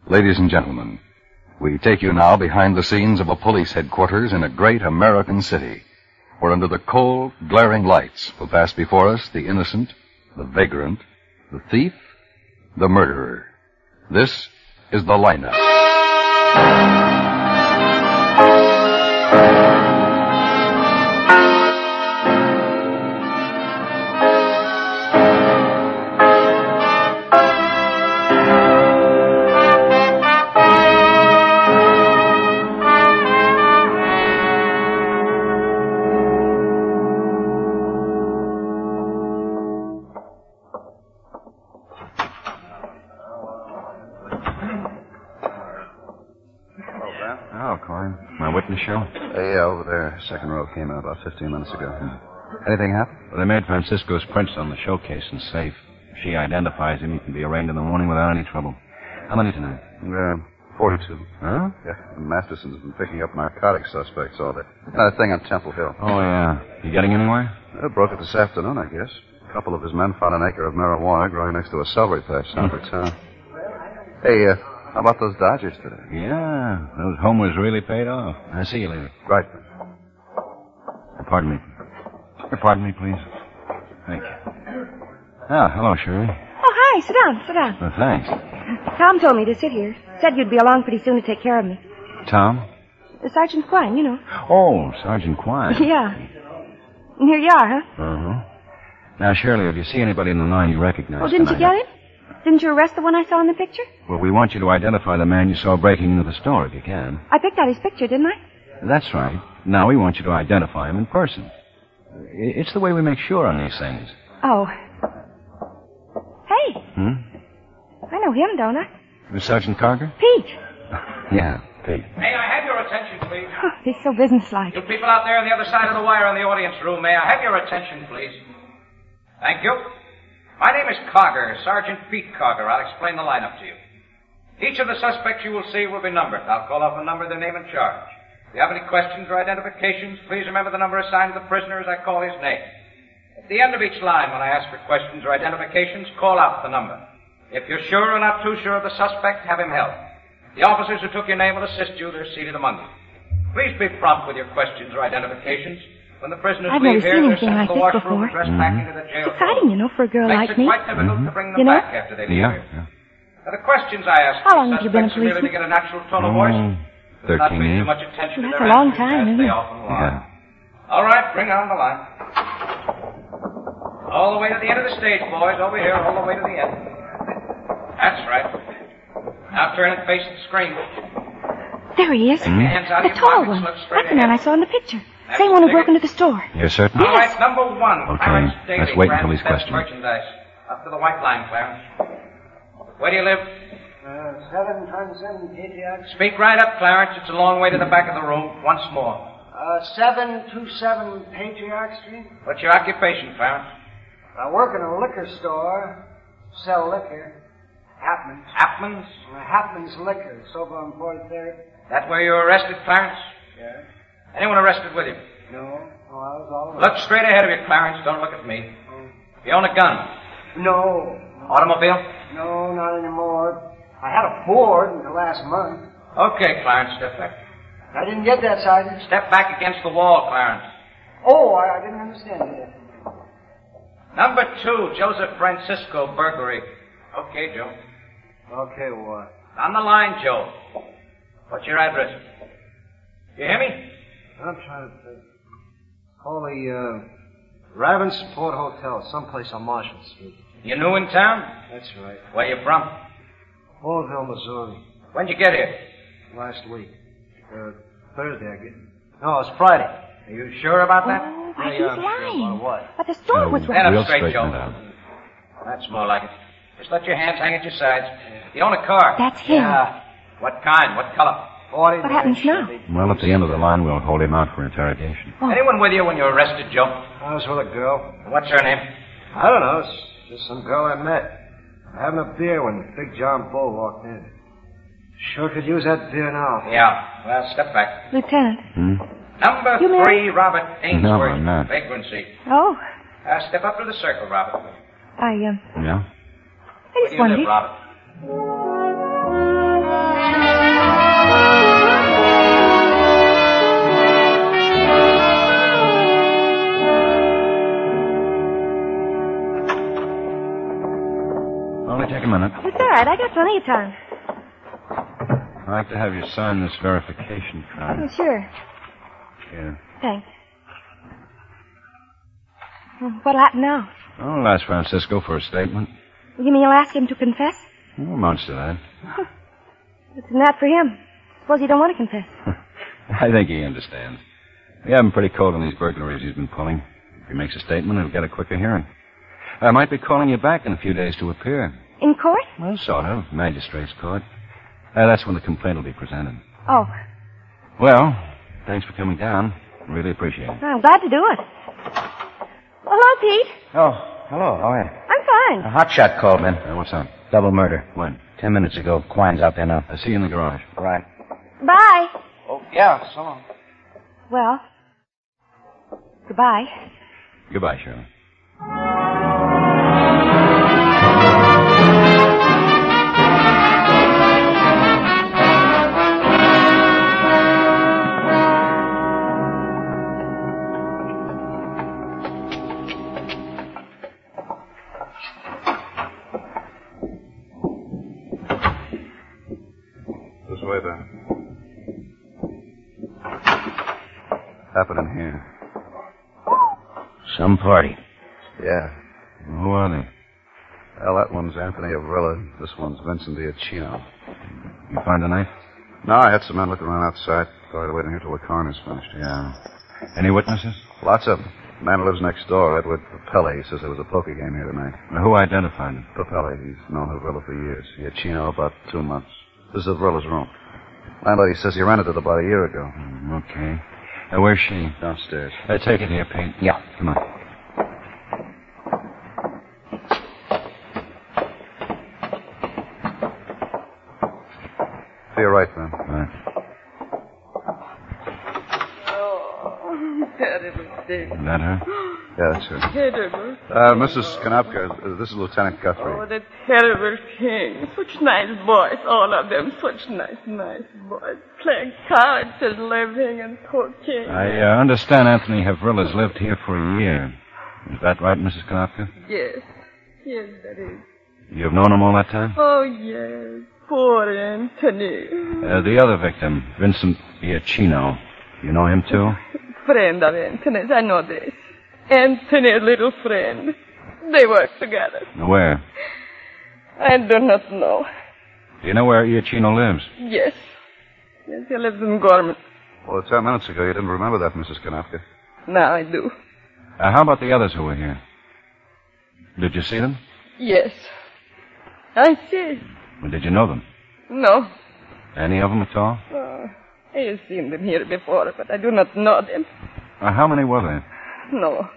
Ladies and gentlemen, we take you now behind the scenes of a police headquarters in a great American city, where under the cold, glaring lights will pass before us the innocent, the vagrant, the thief, the murderer. This is The Lineup. Show? Yeah, over there. Second row came in about 15 minutes ago. Anything happen? Well, they made Francisco's prints on the showcase and safe. If she identifies him, he can be arraigned in the morning without any trouble. How many tonight? 42. Huh? Yeah, and Masterson's been picking up narcotic suspects all day. That thing on Temple Hill. Oh, yeah. You getting anywhere? Broke it this afternoon, I guess. A couple of his men found an acre of marijuana growing next to a celery patch south of town. Hey, how about those Dodgers today? Yeah, those homers really paid off. I'll see you later. Right. Pardon me. Pardon me, please. Thank you. Ah, hello, Shirley. Oh, hi. Sit down. Well, thanks. Tom told me to sit here. Said you'd be along pretty soon to take care of me. Tom? Sergeant Quine, you know. Oh, Sergeant Quine. Yeah. And here you are, huh? Uh-huh. Now, Shirley, if you see anybody in the line you recognize... Oh, didn't you get it? Didn't you arrest the one I saw in the picture? Well, we want you to identify the man you saw breaking into the store, if you can. I picked out his picture, didn't I? That's right. Now we want you to identify him in person. It's the way we make sure on these things. Oh. Hey. I know him, don't I? Miss Sergeant Carger? Pete. Yeah, Pete. May I have your attention, please? Oh, he's so businesslike. You people out there on the other side of the wire in the audience room, may I have your attention, please? Thank you. My name is Carger, Sergeant Pete Carger. I'll explain the lineup to you. Each of the suspects you will see will be numbered. I'll call off a number, their name, and charge. If you have any questions or identifications, please remember the number assigned to the prisoner as I call his name. At the end of each line, when I ask for questions or identifications, call out the number. If you're sure or not too sure of the suspect, have him held. The officers who took your name will assist you. They're seated among you. Please be prompt with your questions or identifications. When the prisoners I've leave never here, seen they're anything sent like to the this washroom before. and dressed back into the jail. Exciting, you know, for a girl Makes like it me. quite difficult to bring them You know? back after they leave here. Yeah. Now, the questions I ask How long have you been a suspects merely to policeman? get a natural tone of voice. 13 Not pay years. too much attention to That's their a long answers, time, as isn't they it? often lie. Yeah. All right, bring on the line. All the way to the end of the stage, boys. Over here, all the way to the end. That's right. Now turn and face the screen. There he is. Take your hands out The of your tall pockets, one. look straight That's the man I ahead. saw in the picture. That's Same one who the broke ticket. into the store. You're certain? All right, number one. Okay, Clarence Daly, let's wait until he's Grand Theft questioned. Merchandise. Up to the white line, Clarence. Where do you live? 727 Patriarch. Speak right up, Clarence. It's a long way to the back of the room. Once more. 727 Patriarch Street. What's your occupation, Clarence? I work in a liquor store. Sell liquor. Hapman's. Hapman's? Hapman's Liquor. It's over on 43rd. That where you were arrested, Clarence? Yeah. Anyone arrested with you? No. Oh, I was all alone. Look straight ahead of you, Clarence. Don't look at me. You own a gun? No. Automobile? No, not anymore. I had a Ford until last month. Okay, Clarence, step back. I didn't get that, Sergeant. Step back against the wall, Clarence. Oh, I didn't understand that. Number 2, Joseph Francisco, burglary. Okay, Joe. Okay, what? On the line, Joe. What's your address? You hear me? I'm trying to think. Holy, Ravensport Hotel, someplace on Marshall Street. You new in town? That's right. Where you from? Oldville, Missouri. When'd you get here? Last week. Thursday, I guess. No, it's Friday. Are you sure about that? Oh, why Yeah, he's I'm sure. lying. About what? But the store was Stand right. up We'll straight, straighten Joe. it out. That's more like it. Just let your hands hang at your sides. You own a car? That's him. Yeah. What kind? What color? 49 What happens now? Chevy. Well, at the end of the line, we'll hold him out for interrogation. Oh. Anyone with you when you were arrested, Joe? I was with a girl. What's her name? I don't know. It's just some girl I met. Having a beer when Big John Bull walked in. Sure could use that beer now. Yeah. Well, step back. Lieutenant. Number You 3, Robert Ainsworth. No, I'm not. Vagrancy. Oh, Step up to the circle, Robert. I Yeah? I Where just do you live, wondered. Robert? plenty of time. I'd like to have you sign this verification card. Oh, sure. Here. Thanks. Well, what'll happen now? I'll ask Francisco for a statement. You mean you'll ask him to confess? Well, amounts to that. What's in that for him? Suppose he don't want to confess. I think he understands. We have him pretty cold on these burglaries he's been pulling. If he makes a statement, he'll get a quicker hearing. I might be calling you back in a few days to appear. In court? Well, sort of. Magistrate's court. That's when the complaint will be presented. Oh. Well, thanks for coming down. Really appreciate it. I'm glad to do it. Hello, Pete. Oh, hello. How are you? I'm A fine. hotshot called, Ben. What's up? Double murder. When? 10 minutes ago. Quine's out there now. I see you in the garage. Right. Bye. Oh, yeah, so long. Well, goodbye. Goodbye, Shirley. This way, Ben. Happening here. Some party. Yeah. Who are they? Well, that one's Anthony Avrilla. This one's Vincent Diacino. You find a knife? No, I had some men looking around outside. Thought I'd wait in here till the coroner's finished. Yeah. Any witnesses? Lots of them. Man who lives next door, Edward Papelli. He says there was a poker game here tonight. Who identified him? Papelli, he's known Avrilla for years. Diacino about 2 months. This is Avrilla's room. Landlady says he rented it about a year ago. Okay. Where's she? Downstairs. Take it here, Pete. Yeah. Come on. To your right, Ben. All right. Oh, terrible thing. Is that her? Yeah, that's her. Terrible. Mrs. Konopka, this is Lieutenant Guthrie. Oh, the terrible thing. Such nice boys, all of them. Such nice boys. Playing cards and living and talking. I understand Anthony Havrilla's lived here for a year. Is that right, Mrs. Konopka? Yes. Yes, that is. You've known him all that time? Oh, yes. Poor Anthony. The other victim, Vincent Diacino. You know him, too? Friend of Anthony's, I know this. Anthony's little friend. They work together. Where? I do not know. Do you know where Diacino lives? Yes. Yes, he lives in Gorman. Well, 10 minutes ago, you didn't remember that, Mrs. Konopka. Now I do. How about the others who were here? Did you see them? Yes. I see. Or did you know them? No. Any of them at all? I have seen them here before, but I do not know them. How many were there? No.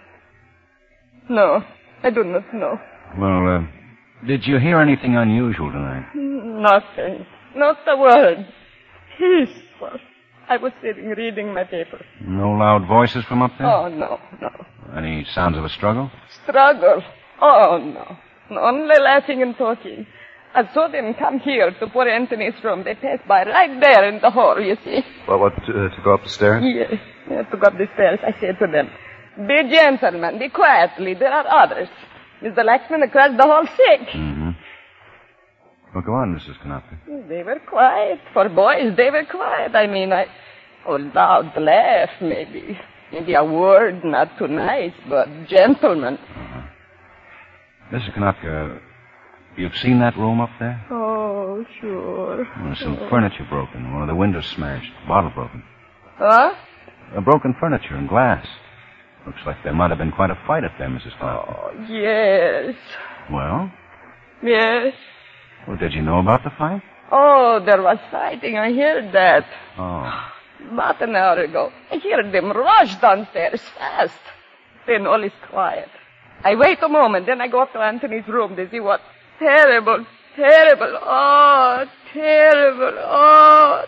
No, I do not know. Well, did you hear anything unusual tonight? Nothing. Not a word. Peaceful. I was sitting reading my paper. No loud voices from up there? Oh, no. Any sounds of a struggle? Struggle? Oh, no. Only laughing and talking. I saw them come here to poor Anthony's room. They passed by right there in the hall, you see. Well, what, to go up the stairs? Yes, to go up the stairs. I said to them, be gentlemen, be quietly. There are others. Mr. Laxman across the hall sick. Mm-hmm. Well, go on, Mrs. Konopka. They were quiet. For boys, they were quiet. I mean, loud laugh, maybe. Maybe a word not too nice, but gentlemen. Uh-huh. Mrs. Konopka, you've seen that room up there? Oh, sure. Well, some furniture broken. One of the windows smashed. Bottle broken. Huh? Broken furniture and glass. Looks like there might have been quite a fight up there, Mrs. Konopka. Oh, yes. Well? Yes. Well, did you know about the fight? Oh, there was fighting. I heard that. Oh. About an hour ago. I heard them rush downstairs fast. Then all is quiet. I wait a moment, then I go up to Anthony's room to see what terrible. Oh, terrible. Oh,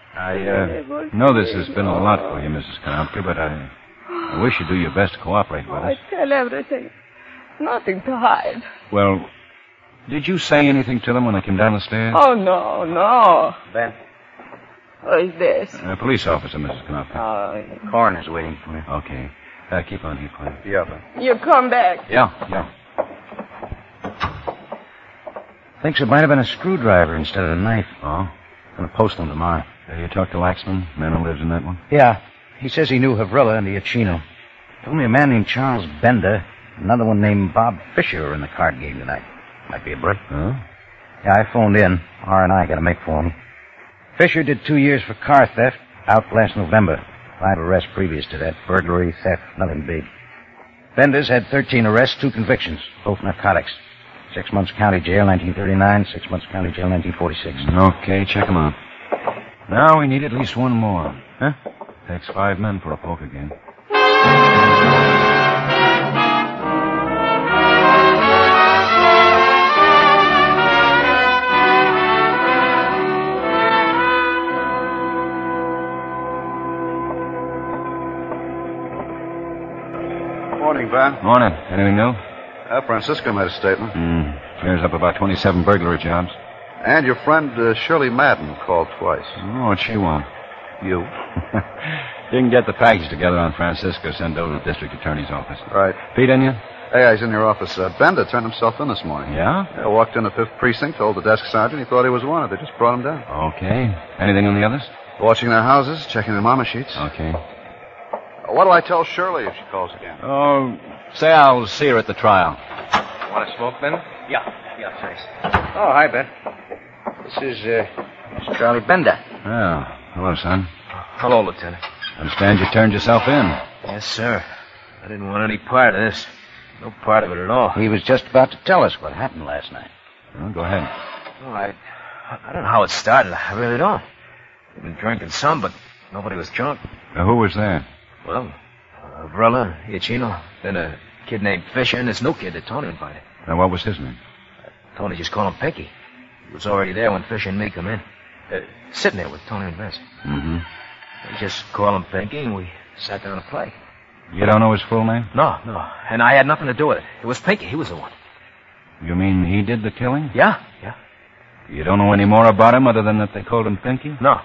I know this has been a lot for you, Mrs. Konopka, but I wish you'd do your best to cooperate with us. I tell everything. Nothing to hide. Well, did you say anything to them when they came down the stairs? Oh, no. Ben, Who is this? A police officer, Mrs. Konopka. Oh, coroner's waiting for you. Okay. Keep on here, please. Yeah, Ben. you come back. Yeah. Thinks it might have been a screwdriver instead of a knife. Oh? Gonna post them tomorrow. You talked to Laxman, man who lives in that one? Yeah. He says he knew Havrilla and the Iachino. Told me a man named Charles Bender, another one named Bob Fisher were in the card game tonight. Might be a brick. Huh? Yeah, I phoned in. R&I got to make for him. Fisher did 2 years for car theft, out last November. 5 arrests previous to that. Burglary, theft, nothing big. Bender's had 13 arrests, 2 convictions, both narcotics. 6 months county jail, 1939. 6 months county jail, 1946. Okay, check him out. Now we need at least one more. Huh? Takes 5 men for a poker game. Morning, Ben. Morning. Anything new? Francisco made a statement. Clears up about 27 burglary jobs. And your friend Shirley Madden called twice. Oh, what'd she want? You? You can get the package together on Francisco, send over to the district attorney's office. Right. Pete in you? Hey, he's in your office. Bender turned himself in this morning. Yeah? Walked in the 5th precinct, told the desk sergeant he thought he was wanted. They just brought him down. Okay. Anything on the others? Watching their houses, checking their mama sheets. Okay. What do I tell Shirley if she calls again? Oh, say I'll see her at the trial. Want to smoke, Ben? Yeah, thanks. Oh, hi, Ben. This is Charlie Bender. Oh, hello, son. Hello, Lieutenant. Understand you turned yourself in. Yes, sir. I didn't want any part of this. No part of it at all. He was just about to tell us what happened last night. Well, go ahead. Oh, I don't know how it started. I really don't. I've been drinking some, but nobody was drunk. Who was there? Well, Vrilla, Iachino, then a kid named Fisher, and this new kid that Tony invited. Now, what was his name? Tony just called him Pinky. He was already there when Fisher and me come in. Sitting there with Tony and Vince. Mm-hmm. We just called him Pinky, and we sat down to play. You don't know his full name? No. And I had nothing to do with it. It was Pinky. He was the one. You mean he did the killing? Yeah. You don't know any more about him other than that they called him Pinky? No.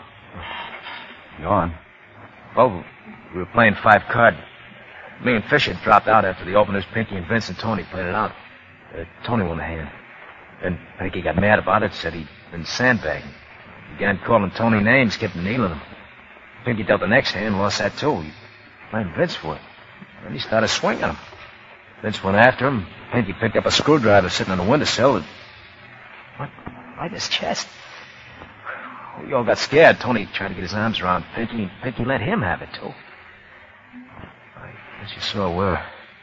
Go on. Well, we were playing 5-card. Me and Fisher dropped out after the openers. Pinky and Vince and Tony played it out. Tony won the hand. Then Pinky got mad about it, said he'd been sandbagging. Began calling Tony names, kept needling him. Pinky dealt the next hand, lost that too. He blamed Vince for it. Then he started swinging him. Vince went after him. Pinky picked up a screwdriver sitting on the windowsill and... What? Right in his chest. We all got scared. Tony tried to get his arms around Pinky, and Pinky let him have it, too. I guess you saw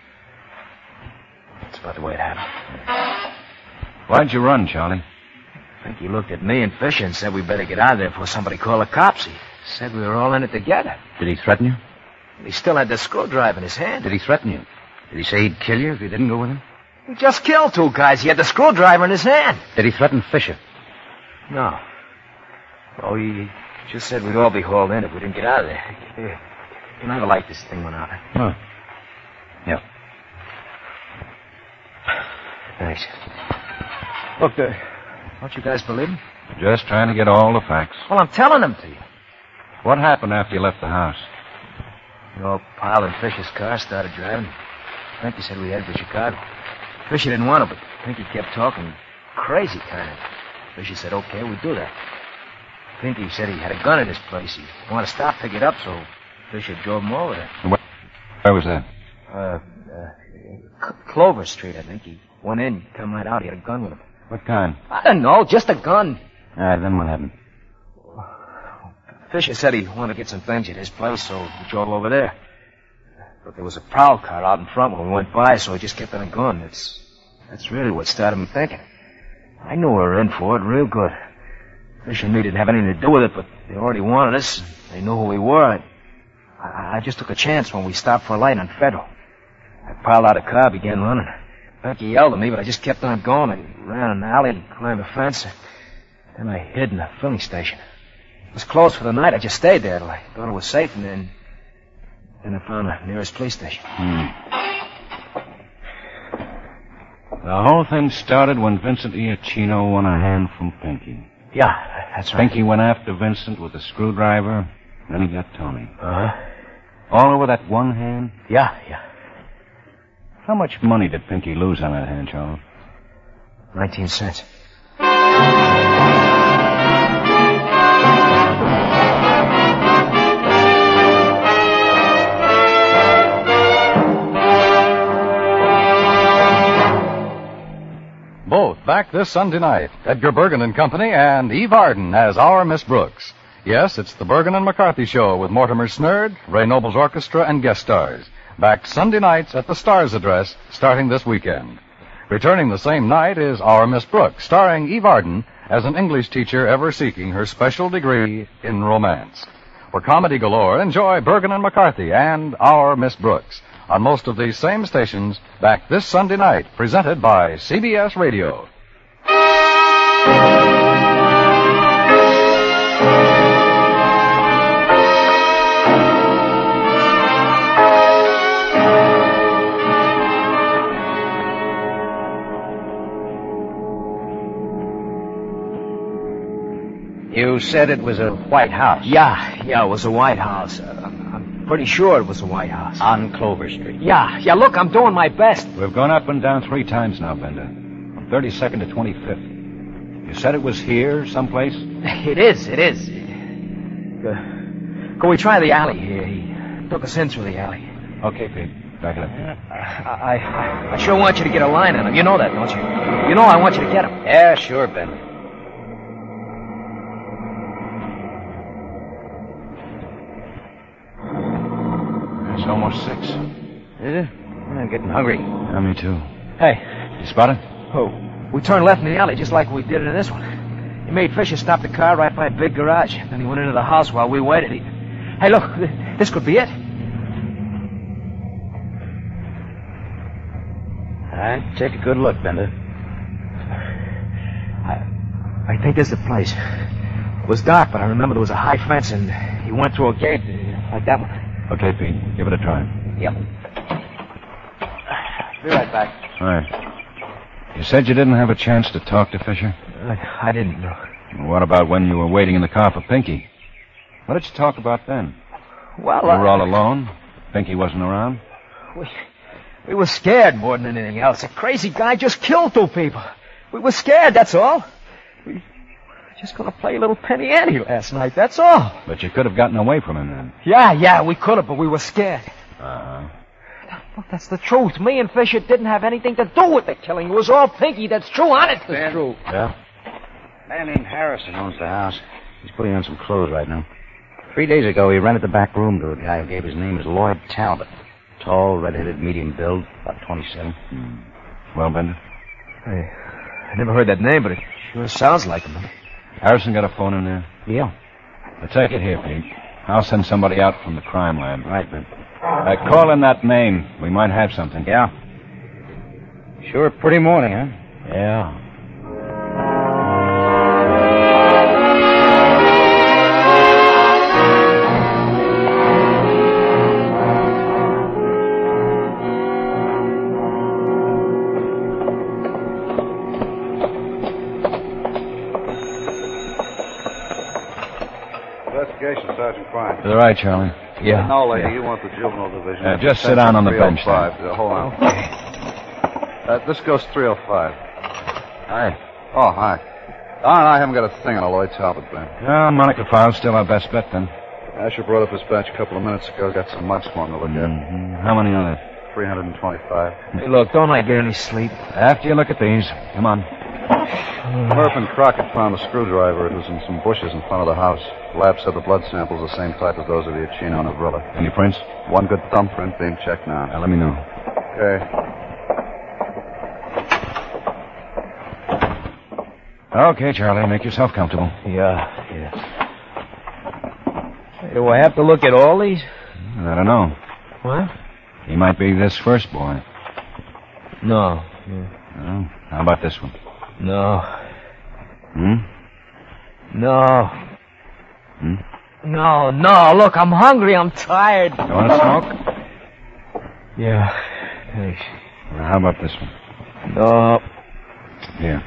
that's about the way it happened. Why'd you run, Charlie? Pinky looked at me and Fisher and said we better get out of there before somebody called the cops. He said we were all in it together. Did he threaten you? He still had the screwdriver in his hand. Did he threaten you? Did he say he'd kill you if you didn't go with him? He just killed 2 guys. He had the screwdriver in his hand. Did he threaten Fisher? No. Oh, he just said we'd all be hauled in if we didn't get out of there. You never liked this thing went out. Oh. Yeah. Thanks. Look, don't you guys believe me? Just trying to get all the facts. Well, I'm telling them to you. What happened after you left the house? We all piled in Fisher's car, started driving. Pinky said we headed for Chicago. Fisher didn't want to, but Pinky kept talking crazy kind of. Fisher said, okay, we'll do that. Pinky said he had a gun at his place. He wanted to stop, pick it up, so Fisher drove him over there. Where was that? Clover Street, I think. He went in, come right out. He had a gun with him. What kind? I don't know, just a gun. All right, then what happened? Fisher said he wanted to get some things at his place, so we drove over there. But there was a prowl car out in front when we went by, so he just kept on going. That's really what started me thinking. I knew we were in for it real good. Fisher and me didn't have anything to do with it, but they already wanted us. They knew who we were. I just took a chance when we stopped for a light on Federal. I piled out a car, began running. Becky yelled at me, but I just kept on going. I ran an alley and climbed a fence. Then I hid in a filling station. It was closed for the night. I just stayed there till I thought it was safe, and then I found the nearest police station. The whole thing started when Vincent Iachino won a hand from Pinky. Yeah, that's right. Pinky went after Vincent with a screwdriver, then he got Tony. Uh-huh. All over that one hand? Yeah. How much money did Pinky lose on that hand, Charles? 19 cents. Both back this Sunday night. Edgar Bergen and Company and Eve Arden as our Miss Brooks. Yes, it's the Bergen and McCarthy Show with Mortimer Snerd, Ray Noble's orchestra, and guest stars. Back Sunday nights at the Stars address starting this weekend. Returning the same night is Our Miss Brooks, starring Eve Arden as an English teacher ever seeking her special degree in romance. For comedy galore, enjoy Bergen and McCarthy and Our Miss Brooks on most of these same stations back this Sunday night, presented by CBS Radio. You said it was a White House. Yeah, it was a White House. I'm pretty sure it was a White House. On Clover Street. Yeah, look, I'm doing my best. We've gone up and down 3 times now, Bender. From 32nd to 25th. You said it was here, someplace? It is. Can we try the alley here? He took us in through the alley. Okay, Pete. Back it up. I sure want you to get a line on him. You know that, don't you? You know I want you to get him. Yeah, sure, Ben. It's almost 6. Is it? I'm getting hungry. Yeah, me too. Hey. You spot it? Oh, we turned left in the alley just like we did in this one. He made Fisher stop the car right by a big garage. Then he went into the house while we waited. Hey, look, this could be it. All right, take a good look, Bender. I think this is the place. It was dark, but I remember there was a high fence, and he went through a gate like that one. Okay, Pete. Give it a try. Yep. Be right back. All right. You said you didn't have a chance to talk to Fisher? I didn't know. Well, what about when you were waiting in the car for Pinky? What did you talk about then? Well, You were all alone? Pinky wasn't around? We were scared more than anything else. A crazy guy just killed 2 people. We were scared, that's all. We were just going to play a little penny ante last night, that's all. But you could have gotten away from him then. Yeah, we could have, but we were scared. Uh-huh. Look, that's the truth. Me and Fisher didn't have anything to do with the killing. It was all Pinky. That's true. Honest, it's true. Yeah? A man named Harrison owns the house. He's putting on some clothes right now. 3 days ago, he rented the back room to a guy who gave his name as Lloyd Talbot. Tall, red-headed, medium build, about 27. Well, Bender? I never heard that name, but it sure sounds like him. Harrison got a phone in there? Yeah. Well, take it here, Pete. I'll send somebody out from the crime lab. Right, Ben. Call in that name. We might have something. Yeah. Sure a pretty morning, huh? Yeah. Investigation, Sergeant Klein. All right, Charlie. Yeah. No, lady, you want the juvenile division. Just sit down on the bench there. 305. Hold on. This goes 305. Hi. Oh, hi. Don and I haven't got a thing on a Lloyd Talbot, Ben. Yeah, Monica File's still our best bet, then. Asher brought up his batch a couple of minutes ago. Got some mugs for him to look at. How many are there? 325. Hey, look, don't I get any sleep? After you look at these. Come on. Murph and Crockett found a screwdriver. It was in some bushes in front of the house. The lab said the blood samples the same type as those of the Achino and Avrilla. Any prints? One good thumbprint being checked now. Let me know. Okay. Okay, Charlie, make yourself comfortable. Yeah. Hey, do I have to look at all these? I don't know. What? He might be this first boy. No. Oh, how about this one? No. No. No. Look, I'm hungry. I'm tired. You want to smoke? Yeah. Thanks. Well, how about this one? No. Here.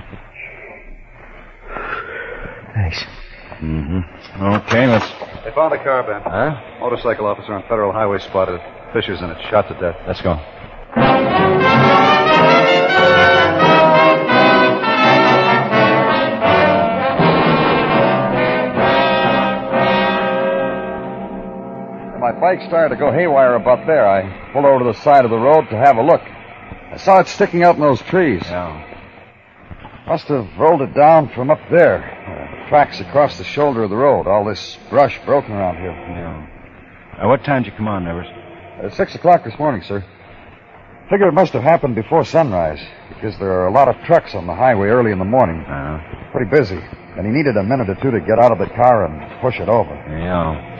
Thanks. Okay, let's... They found a car, Ben. Huh? Motorcycle officer on Federal Highway spotted it. Fisher's in it, shot to death. Let's go. my bike started to go haywire about there. I pulled over to the side of the road to have a look. I saw it sticking out in those trees. Yeah. Must have rolled it down from up there. Tracks across the shoulder of the road. All this brush broken around here. Yeah. What time did you come on, Nevers? 6 o'clock this morning, sir. Figure it must have happened before sunrise, because there are a lot of trucks on the highway early in the morning. Pretty busy. And he needed a minute or two to get out of the car and push it over. Yeah.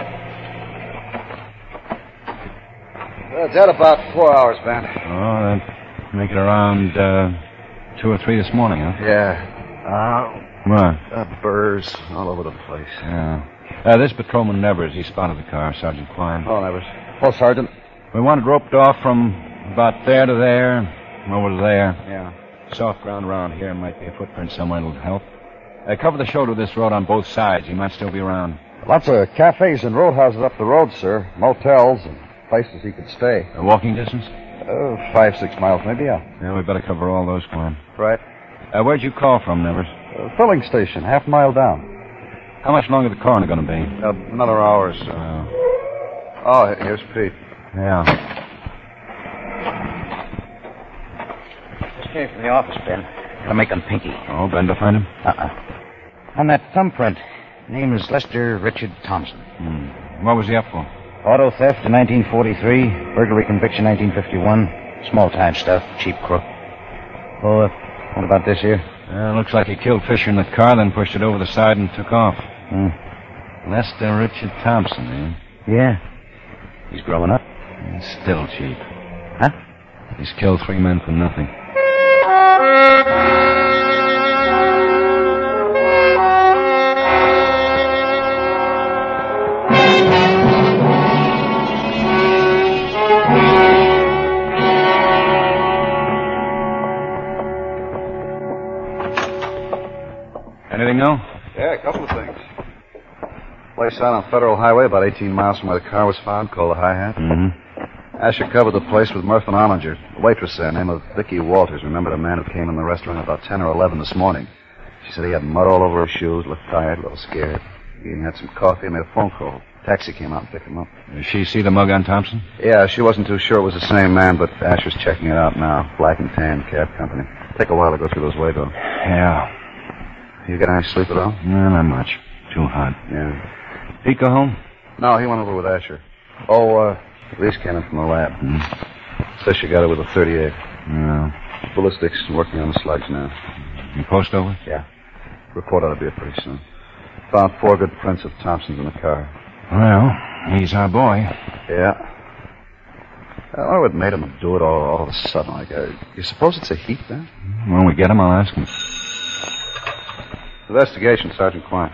It's at about 4 hours, Ben. Oh, that'd make it around 2 or 3 this morning, huh? Yeah. What? Burrs all over the place. Yeah. This patrolman Nevers, he spotted the car, Sergeant Klein. Oh, Nevers. Oh, Sergeant. We want it roped off from about there to there, over to there. Yeah. Soft ground around here. Might be a footprint somewhere that'll help. Cover the shoulder of this road on both sides. He might still be around. Lots of cafes and roadhouses up the road, sir. Motels and places he could stay. A walking distance? 5-6 miles, maybe, yeah. Yeah, we better cover all those, Klein. Right. Where'd you call from, Nevers? Filling station, half a mile down. How much longer the coroner going to be? Another hour or so. Oh, here's Pete. Yeah. Just came from the office, Ben. Gotta make him pinky. Oh, Bender find him? On that thumbprint, name is Lester Richard Thompson. What was he up for? Auto theft in 1943, burglary conviction 1951, small-time stuff, cheap crook. Oh, what about this here? Looks like he killed Fisher in the car, then pushed it over the side and took off. Lester Richard Thompson, eh? Yeah. He's growing up. Still cheap. Huh? He's killed 3 men for nothing. Anything new? Yeah, a couple of things. Place out on Federal Highway, about 18 miles from where the car was found, called the Hi-Hat. Asher covered the place with Murph and Ollinger. The waitress there, name of Vicki Walters, remembered a man who came in the restaurant about 10 or 11 this morning. She said he had mud all over his shoes, looked tired, a little scared. He had some coffee and made a phone call. Taxi came out and picked him up. Did she see the mug on Thompson? Yeah, she wasn't too sure it was the same man, but Asher's checking it out now. Black and tan cab company. Take a while to go through those waybills. Yeah. You get any sleep at all? No, not much. Too hot. Yeah. Pete go home? No, he went over with Asher. Oh, Reese came in from the lab. Says she got it with a .38. Yeah. Ballistics working on the slugs now. You post over? Yeah. Report ought to be here pretty soon. Found 4 good prints of Thompson's in the car. Well, he's our boy. Yeah. I wonder what made him do it all of a sudden. Like, you suppose it's a heat, then? When we get him, I'll ask him. Investigation, Sergeant Klein.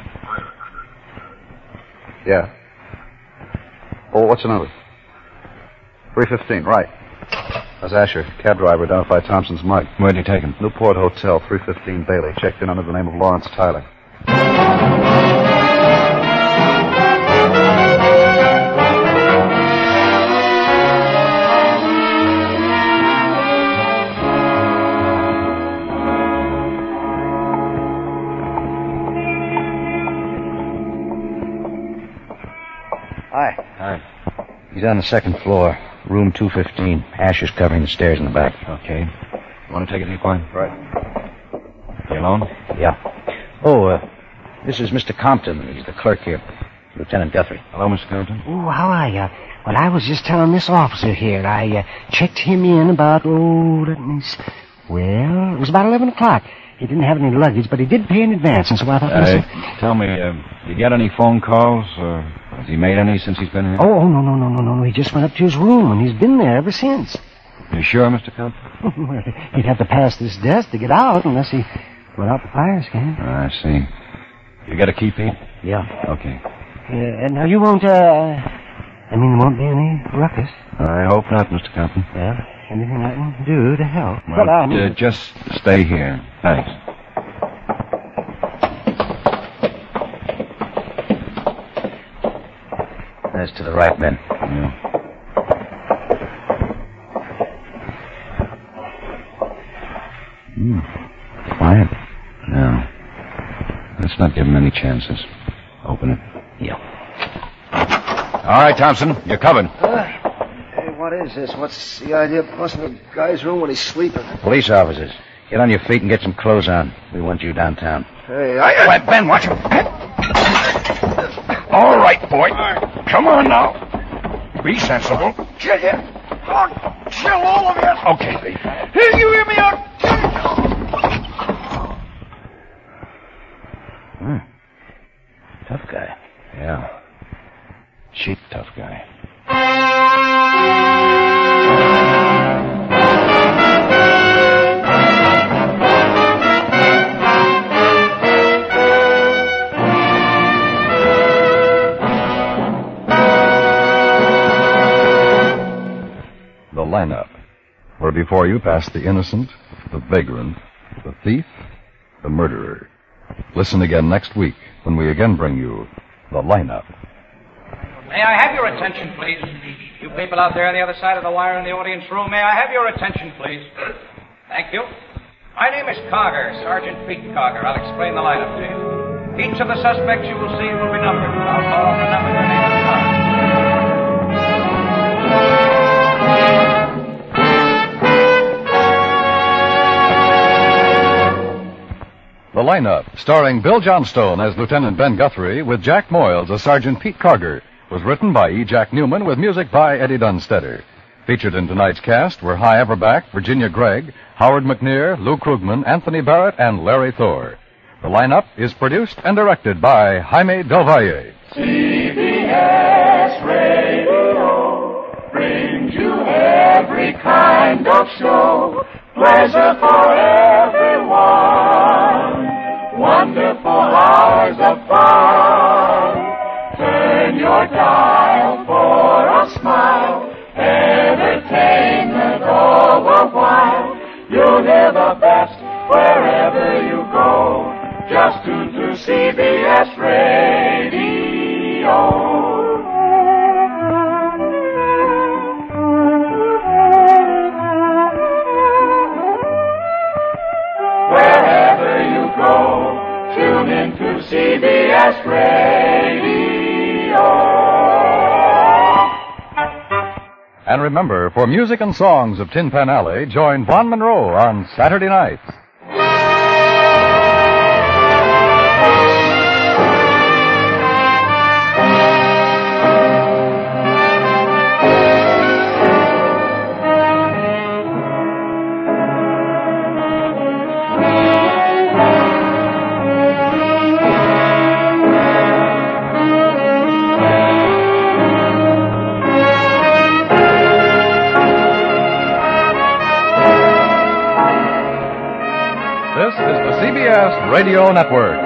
Yeah. Oh, what's the number? 315, right. That's Asher. Cab driver identified Thompson's mug. Where'd you take him? Newport Hotel, 315 Bailey. Checked in under the name of Lawrence Tyler. Hi. He's on the second floor, room 215. Asher's covering the stairs in the back. Okay. You want to take it here, Klein? Right. You alone? Yeah. Oh, this is Mr. Compton. He's the clerk here. Lieutenant Guthrie. Hello, Mr. Compton. Oh, how are you? Well, I was just telling this officer here. I checked him in about, let me see. Well, it was about 11 o'clock. He didn't have any luggage, but he did pay in advance, and so I thought... Tell me, you get any phone calls? Has he made any since he's been here? Oh, no. He just went up to his room, and he's been there ever since. You sure, Mr. Compton? Well, he'd have to pass this desk to get out unless he went out the fire escape. I see. You got a key, Pete? Yeah. Okay. Now, you won't, there won't be any ruckus. I hope not, Mr. Compton. Well, anything I can do to help. Well, just stay here. Thanks. That's to the right, Ben. Yeah. Quiet. No. Let's not give him any chances. Open it. Yeah. All right, Thompson, you're covered. Hey, what is this? What's the idea of busting a guy's room when he's sleeping? Police officers. Get on your feet and get some clothes on. We want you downtown. Hey, Wait, Ben, watch him. All right, boy. Come on now. Be sensible. Chill here. Oh, chill, all of you. Okay. Hey, you hear me out? Tough guy. Yeah. Cheap tough guy. The lineup, where before you pass the innocent, the vagrant, the thief, the murderer. Listen again next week when we again bring you the lineup. May I have your attention, please? You people out there on the other side of the wire in the audience room, may I have your attention, please? Thank you. My name is Cogger, Sergeant Pete Cogger. I'll explain the lineup to you. Each of the suspects you will see will be numbered. I'll call off the number your name is Cogger. The lineup, starring Bill Johnstone as Lieutenant Ben Guthrie with Jack Moyles as Sergeant Pete Cogger, was written by E. Jack Newman with music by Eddie Dunstetter. Featured in tonight's cast were Hy Averback, Virginia Gregg, Howard McNear, Lou Krugman, Anthony Barrett, and Larry Thor. The lineup is produced and directed by Jaime Del Valle. CBS Radio brings you every kind of show. Pleasure for everyone. Wonderful hours of fun. Turn your dial for a smile. Entertainment all the while. You'll hear the best wherever you go. Just tune to CBS Radio. Wherever you go, tune into CBS Radio. And remember, for music and songs of Tin Pan Alley, join Vaughn Monroe on Saturday nights. This is the CBS Radio Network.